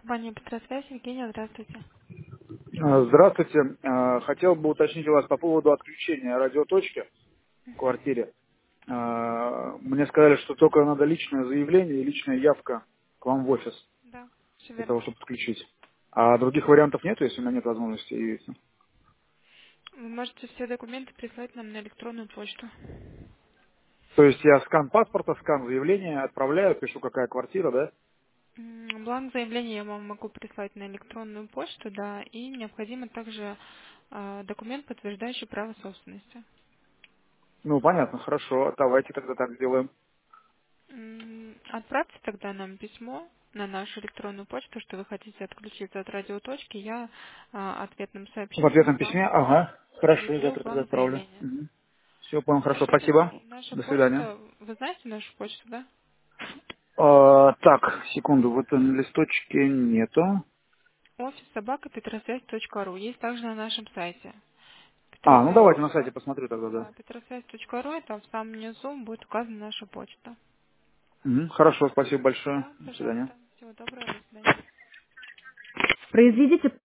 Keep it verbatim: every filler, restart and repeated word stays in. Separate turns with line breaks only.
Компания Петросвязь, Евгения, здравствуйте.
А, Здравствуйте. А, Хотел бы уточнить у вас по поводу отключения радиоточки в
Мгм.
квартире. А, Мне сказали, что только надо личное заявление и личная явка к вам в офис
Да, все
для
верно.
того, чтобы подключить. А других вариантов нет, если у меня нет возможности явиться?
Вы можете все документы прислать нам на электронную почту.
То есть я скан паспорта, скан заявления отправляю, пишу, какая квартира, да?
М, Бланк заявления я вам могу прислать на электронную почту, да, и необходимо также а, документ, подтверждающий право собственности.
Ну, понятно, хорошо. Давайте тогда так сделаем.
М, Отправьте тогда нам письмо на нашу электронную почту, что вы хотите отключиться от радиоточки. Я а, ответным
В
сообщением
ответном
вам
письме, ага, хорошо, я
пришлю
завтра тогда
бланк
отправлю.
заявления.
Все, понял, хорошо,
Наша,
спасибо.
наша
До свидания.
почта, вы знаете нашу почту, да?
А, так, секунду, вот на листочке нету.
Офис собака петросвязь точка ру. Есть также на нашем сайте.
А, ну
Петросвязь,
давайте на сайте посмотрю тогда, да.
да, петросвязь точка ру, и там в самом низу будет указана наша почта.
Мгм, хорошо, спасибо большое.
Да,
До свидания.
пожалуйста. Всего доброго, до свидания.
Произведите